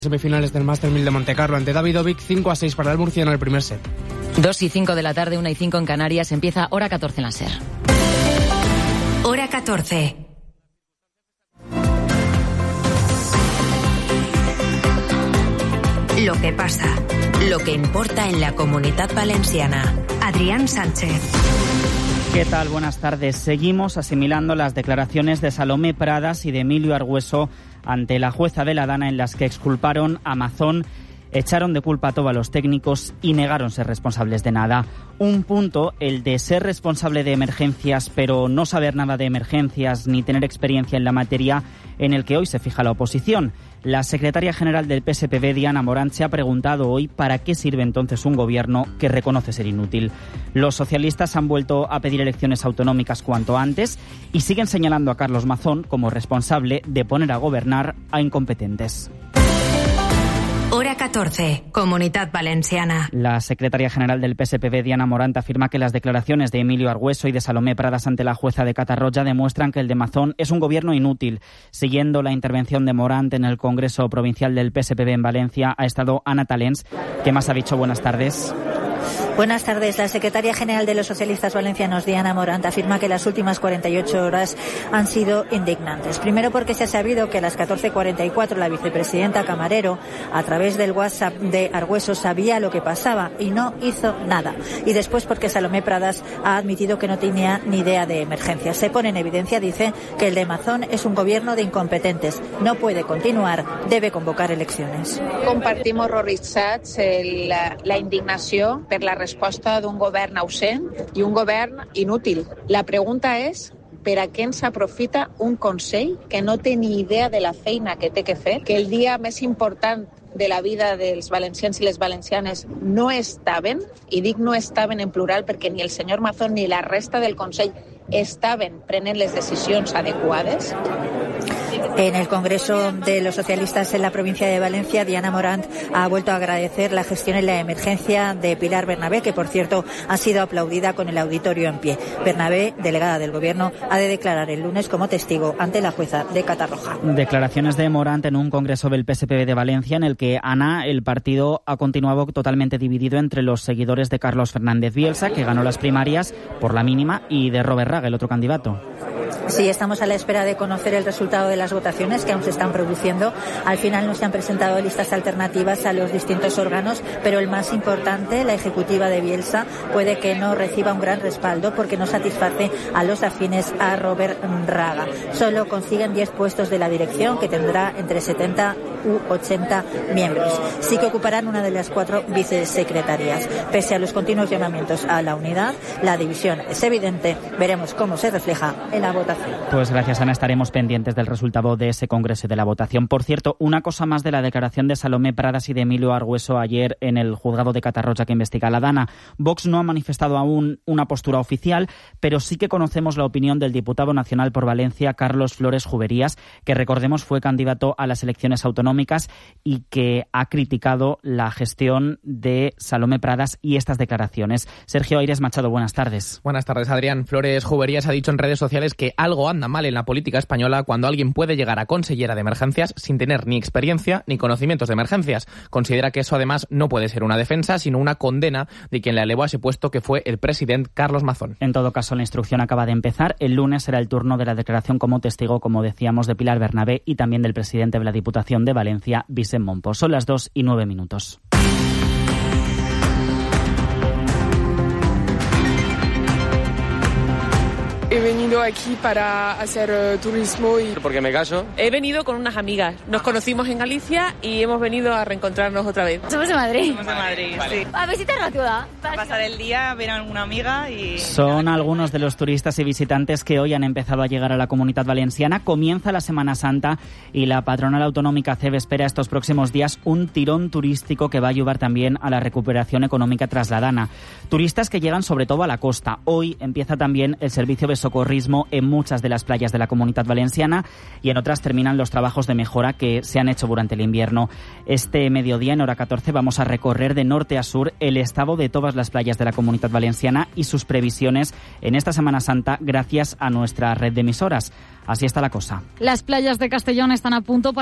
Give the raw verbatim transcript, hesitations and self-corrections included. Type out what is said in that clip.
Semifinales del Master mil de Montecarlo ante Davidovic, cinco a seis para el murciano en el primer set. dos y cinco de la tarde, una y cinco en Canarias, empieza Hora catorce en la SER. Hora catorce. Lo que pasa, lo que importa en la Comunitat Valenciana. Adrián Sánchez. ¿Qué tal? Buenas tardes. Seguimos asimilando las declaraciones de Salomé Pradas y de Emilio Argüeso ante la jueza de la Dana, en las que exculparon a Mazón, echaron de culpa a todos los técnicos y negaron ser responsables de nada. Un punto, el de ser responsable de emergencias, pero no saber nada de emergencias ni tener experiencia en la materia, en el que hoy se fija la oposición. La secretaria general del P S P V, Diana Morant, se ha preguntado hoy para qué sirve entonces un gobierno que reconoce ser inútil. Los socialistas han vuelto a pedir elecciones autonómicas cuanto antes y siguen señalando a Carlos Mazón como responsable de poner a gobernar a incompetentes. Hora catorce, Comunitat Valenciana. La secretaria general del P S P V, Diana Morant, afirma que las declaraciones de Emilio Argüeso y de Salomé Pradas ante la jueza de Catarroja demuestran que el de Mazón es un gobierno inútil. Siguiendo la intervención de Morant en el Congreso Provincial del P S P V en Valencia, ha estado Ana Talens. ¿Qué más ha dicho? Buenas tardes. Buenas tardes. La secretaria general de los socialistas valencianos, Diana Morant, afirma que las últimas cuarenta y ocho horas han sido indignantes. Primero, porque se ha sabido que a las catorce cuarenta y cuatro la vicepresidenta Camarero, a través del WhatsApp de Argüeso, sabía lo que pasaba y no hizo nada. Y después, porque Salomé Pradas ha admitido que no tenía ni idea de emergencias. Se pone en evidencia, dice, que el de Mazón es un gobierno de incompetentes. No puede continuar, debe convocar elecciones. Compartim horroritzats eh, la, la indignació per la resposta d'un govern ausent i un govern inútil. La pregunta és per a què ens aprofita un Consell que no té ni idea de la feina que té que fer, que el dia més important de la vida dels valencians i les valencianes no estaven, i dic no estaven en plural perquè ni el senyor Mazón ni la resta del Consell estaven prenent les decisions adequades. En el Congreso de los Socialistas en la provincia de Valencia, Diana Morant ha vuelto a agradecer la gestión en la emergencia de Pilar Bernabé, que por cierto ha sido aplaudida con el auditorio en pie. Bernabé, delegada del Gobierno, ha de declarar el lunes como testigo ante la jueza de Catarroja. Declaraciones de Morant en un congreso del P S P V de Valencia, en el que, Ana, el partido ha continuado totalmente dividido entre los seguidores de Carlos Fernández Bielsa, que ganó las primarias por la mínima, y de Robert Raga, el otro candidato. Sí, estamos a la espera de conocer el resultado de las votaciones que aún se están produciendo. Al final no se han presentado listas alternativas a los distintos órganos, pero el más importante, la ejecutiva de Bielsa, puede que no reciba un gran respaldo porque no satisface a los afines a Robert Raga. Solo consiguen diez puestos de la dirección, que tendrá entre setenta u ochenta miembros. Sí que ocuparán una de las cuatro vicesecretarías. Pese a los continuos llamamientos a la unidad, la división es evidente. Veremos cómo se refleja en la votación. Pues gracias, Ana. Estaremos pendientes del resultado de ese congreso y de la votación. Por cierto, una cosa más de la declaración de Salomé Pradas y de Emilio Argüeso ayer en el juzgado de Catarroja que investiga la Dana. Vox no ha manifestado aún una postura oficial, pero sí que conocemos la opinión del diputado nacional por Valencia, Carlos Flores Juberías, que recordemos fue candidato a las elecciones autonómicas y que ha criticado la gestión de Salomé Pradas y estas declaraciones. Sergio Aires Machado, buenas tardes. Buenas tardes, Adrián. Flores Juberías ha dicho en redes sociales que algo anda mal en la política española cuando alguien puede llegar a consellera de emergencias sin tener ni experiencia ni conocimientos de emergencias. Considera que eso además no puede ser una defensa, sino una condena de quien la elevó a ese puesto, que fue el presidente Carlos Mazón. En todo caso, la instrucción acaba de empezar. El lunes será el turno de la declaración como testigo, como decíamos, de Pilar Bernabé y también del presidente de la Diputación de Valencia, Vicent Mompó. Son las dos y nueve minutos. He venido aquí para hacer uh, turismo y... Porque me caso. He venido con unas amigas. Nos conocimos en Galicia y hemos venido a reencontrarnos otra vez. Somos de Madrid. Somos de Madrid, vale. Sí. A visitar la ciudad. A pasar el día, ver a alguna amiga y... Son algunos de los turistas y visitantes que hoy han empezado a llegar a la Comunitat Valenciana. Comienza la Semana Santa y la patronal autonómica C E B espera estos próximos días un tirón turístico que va a ayudar también a la recuperación económica tras la Dana. Turistas que llegan sobre todo a la costa. Hoy empieza también el servicio de socorrismo en muchas de las playas de la Comunitat Valenciana y en otras terminan los trabajos de mejora que se han hecho durante el invierno. Este mediodía, en hora catorce, vamos a recorrer de norte a sur el estado de todas las playas de la Comunitat Valenciana y sus previsiones en esta Semana Santa gracias a nuestra red de emisoras. Así está la cosa. Las playas de Castellón están a punto para